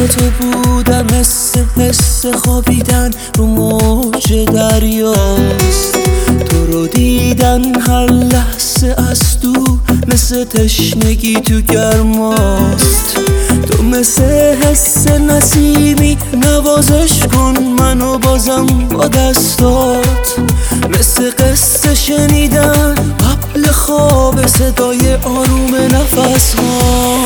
تو بودم، حس خوابیدن رو موج دریاست. تو رو دیدن هر لحظه از تو مثل تشنگی تو گرماست. تو مثل حس نسیمی نوازش کن منو بازم با دستات، مثل قصه شنیدن قبل خواب صدای آروم نفس ها.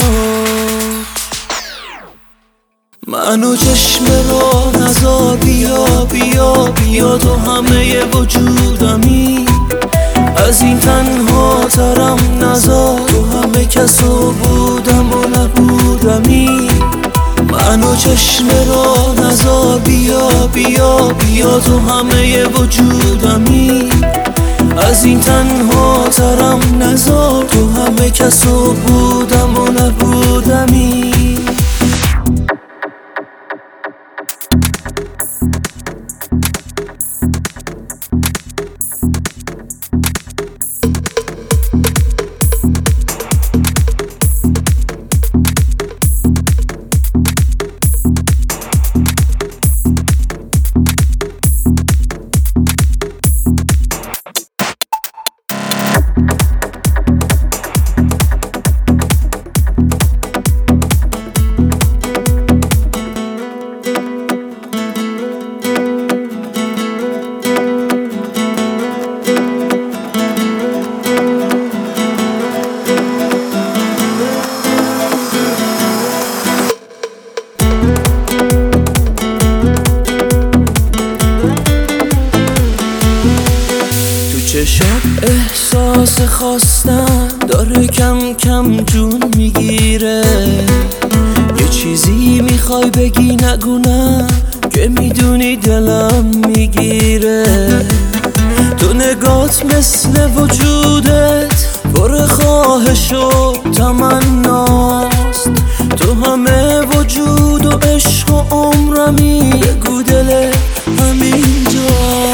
منو چشم را نزار، بیا بیا بیا تو همه وجودمی. از این تنها ترم نزار، تو همه کسو بودم و نبودمی. منو چشم را نزار، بیا بیا بیا تو همه وجودمی. از این تنها ترم نزار، تو همه کسو بودم و نبودمی. چشم احساس خواستن داره کم کم جون میگیره. یه چیزی میخوای بگی نگو نه، که میدونی دلم میگیره. تو نگات مثل وجودت پر خواهش و تمناست. تو همه وجود و عشق و عمرمی، بگو دل همینجاست.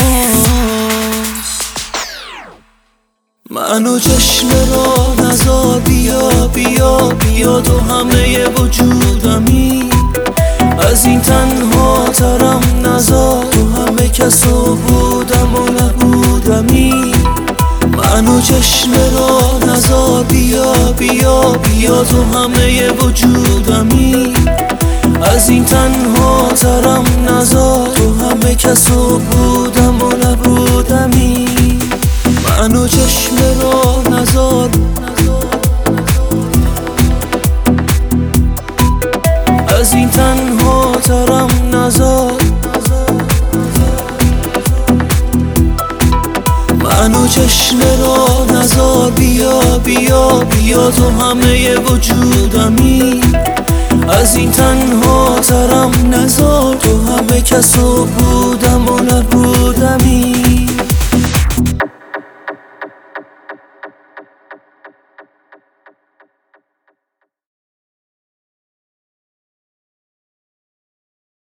منو چشم را نزار، بیا بیا بیا تو همه وجودمی. از این تنها ترم نزار، تو همه کسو بودم و نبودمی. منو چشم را نزار، بیا بیا بیا تو همه وجودمی. از این تنها ترم نزار، تو همه کسو بودم و نبودمی. منو چشم را نزار، از این تنها ترم نزار. منو چشم را نزار، بیا بیا بیا تو همه وجودمی. از این تنها ترم نزار، تو همه کسو بودم و نبودمی.